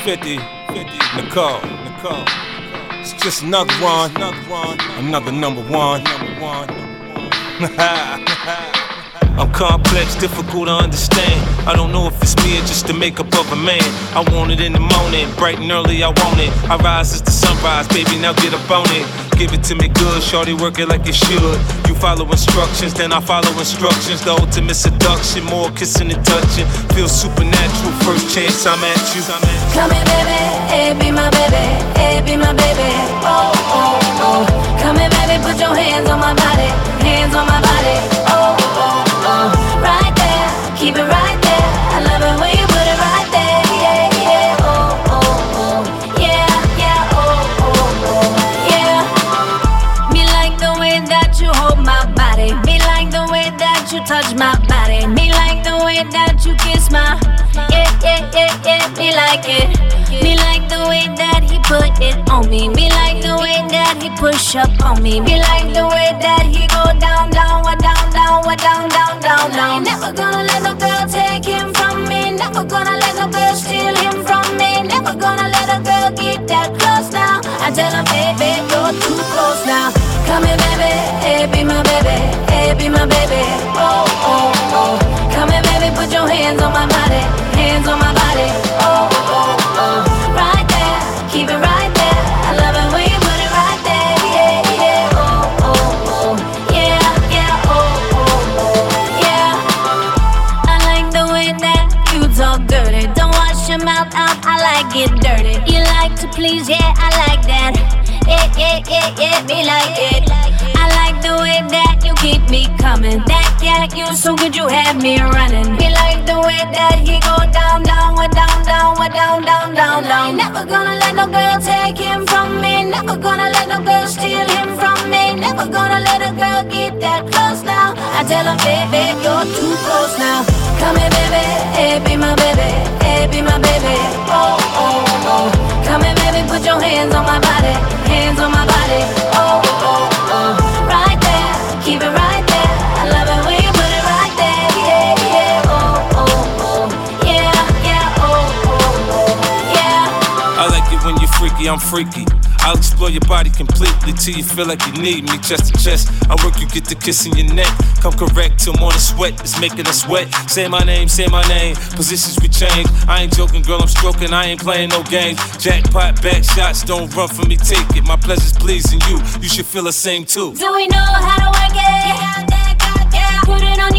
50, Nicole. It's just another one, another number one. I'm complex, difficult to understand. I don't know if it's me or just the makeup of a man. I want it in the morning, bright and early, I want it. I rise as the sunrise, baby, now get up on it. Give it to me good, shorty, work it like it should. You follow instructions, then I follow instructions. The ultimate seduction, more kissing and touching. Feels supernatural, first chance I'm at you. Come here, baby, hey, be my baby, hey, be my baby. Oh, oh, oh. Come here, baby, put your hands on my body, hands on my body. Oh, oh, oh. Right there, keep it right there. I love it when you put it right there. Yeah, yeah, oh, oh, oh. Yeah, yeah, oh, oh, oh. Yeah. Me like the way that you hold my body. Me like the way that you touch my body. Me like the way that you kiss my. Yeah, yeah, yeah, yeah. Me like it. Me like the way that he put it on me. Me like the way that he push up on me. Me like the way that he go down, down, down, down, down, down, down, down. Never gonna let no girl take him from me. Never gonna let no girl steal him from me. Never gonna let a girl get that close now. I tell her, baby, you're too close now. Come here, baby, hey, be my baby, hey, be my baby. Oh, oh, oh. Come here, baby, put your hands on my body, hands on my body. Oh, oh, oh. Right there, keep it right there. I love it when you put it right there. Yeah, yeah, oh, oh, oh. Yeah, yeah, oh, oh, oh. Yeah. I like the way that you talk dirty. Don't wash your mouth out, I like it dirty. You like to please, yeah, I like that. Yeah, yeah, yeah, yeah, me like it. I like the way that you keep me coming. That cat, you so good, you have me running. Me like the way that he go down, down, down, down, down, down, down, down. Never gonna let no girl take him from me. Never gonna let no girl steal him from me. Never gonna let a girl get that close now. I tell her, baby, you're too close now. Come here, baby, hey, be my baby, hey, be my baby. Oh, oh, oh. Come here, baby, put your hands on my body, hands on my body. Oh, oh, oh. Right there, keep it right there. I love it when you put it right there. Yeah, yeah, oh, oh, oh. Yeah, yeah, oh, oh, oh. Yeah. I like it when you're freaky, I'm freaky. I'll explore your body completely till you feel like you need me chest to chest. I work, you get the kiss in your neck. Come correct till more than sweat is making us wet. Say my name, positions we change. I ain't joking, girl, I'm stroking, I ain't playing no games. Jackpot, back shots, don't run from me, take it. My pleasure's pleasing you, you should feel the same too. Do we know how to work it? Yeah, put it on